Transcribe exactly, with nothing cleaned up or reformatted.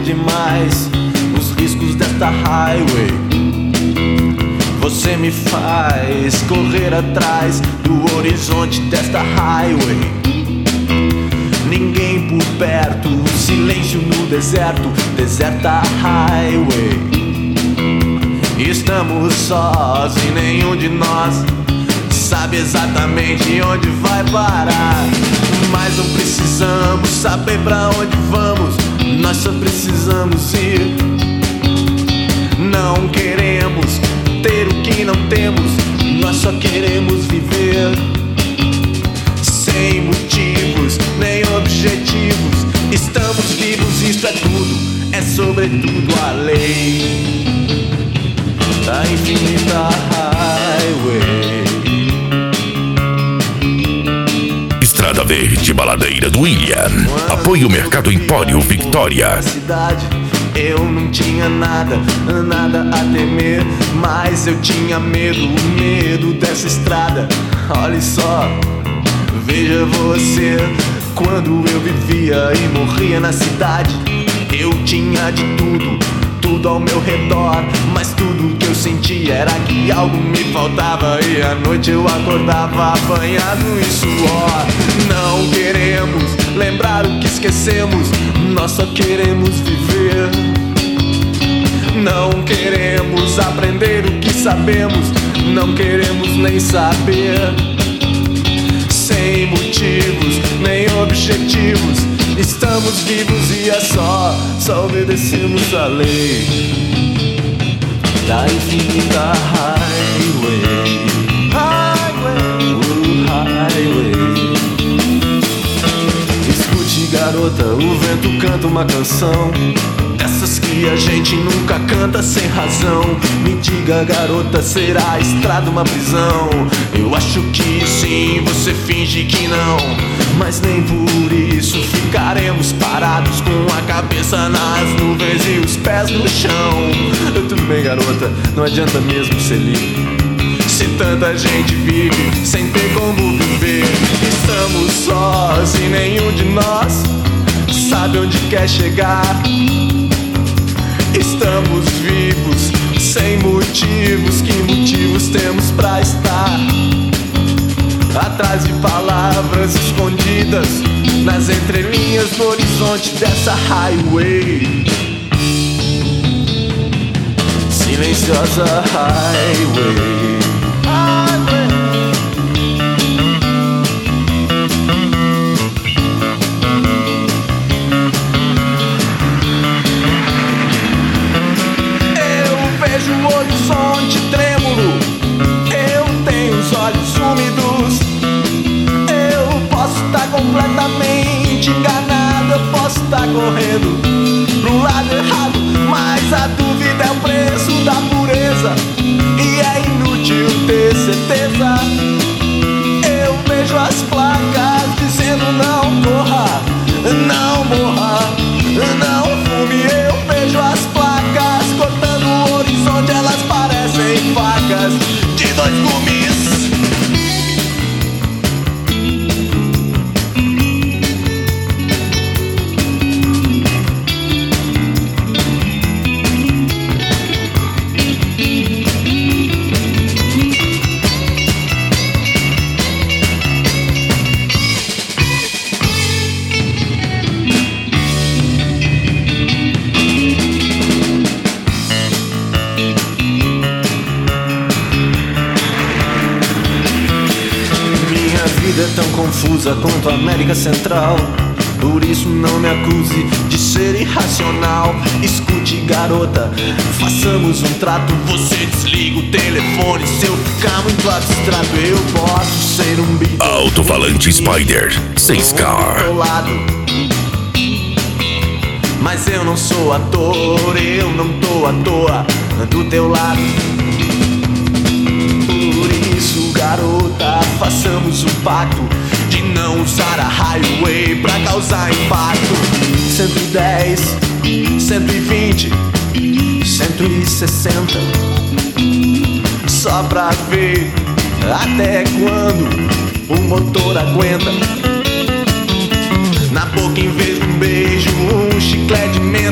demais os riscos desta highway. Você me faz correr atrás do horizonte desta highway. Ninguém por perto, silêncio no deserto, deserta highway. Estamos sós e nenhum de nós sabe exatamente onde vai parar. Mas não precisamos saber pra onde vamos, nós só precisamos ir. Não queremos ter o que não temos, nós só queremos viver. Sem motivos, nem objetivos, estamos vivos, isso é tudo, é sobretudo a lei da infinita highway. Estrada Verde Baladeira do William. Apoio Mercado Empório Victoria. Eu não tinha nada, nada a temer, mas eu tinha medo, o medo dessa estrada. Olha só, veja você, quando eu vivia e morria na cidade, eu tinha de tudo, tudo ao meu redor, mas tudo que eu sentia era que algo me faltava. E à noite eu acordava apanhado em suor. Não queremos lembrar o que esquecemos, nós só queremos viver. Não queremos aprender o que sabemos, não queremos nem saber. Sem motivos, nem objetivos, estamos vivos e é só, só obedecemos a lei da infinita highway. Highway, uh, highway. Escute, garota, o vento canta uma canção, essas que a gente nunca canta sem razão. Me diga, garota, será a estrada uma prisão? Eu acho que sim, você finge que não, mas nem por isso ficaremos parados com a cabeça nas nuvens e os pés no chão. Tudo bem, garota, não adianta mesmo ser livre se tanta gente vive sem ter como viver. Estamos sós e nenhum de nós sabe onde quer chegar. Estamos vivos, sem motivos, que motivos temos pra estar atrás de palavras escondidas nas entrelinhas do horizonte dessa highway. Silenciosa highway. O horizonte trêmulo, eu tenho os olhos úmidos. Eu posso estar completamente enganado, eu posso estar correndo pro lado errado, mas a dúvida é o preço da pureza e é inútil ter certeza. Eu vejo as placas dizendo não corra, não morra, não fume. Eu vejo as placas cortando o horizonte, elas parecem facas de dois gumes. É tão confusa quanto a América Central, por isso não me acuse de ser irracional. Escute, garota, façamos um trato. Você desliga o telefone, se eu ficar muito abstrato eu posso ser um bicho. Alto-falante Spider seis K. Mas eu não sou ator, eu não tô à toa do teu lado. Por isso, garota, façamos um pacto de não usar a highway pra causar impacto. Cento e dez, cento e vinte, cento e sessenta, só pra ver até quando o motor aguenta. Na boca, em vez de um beijo, um chiclete de menta.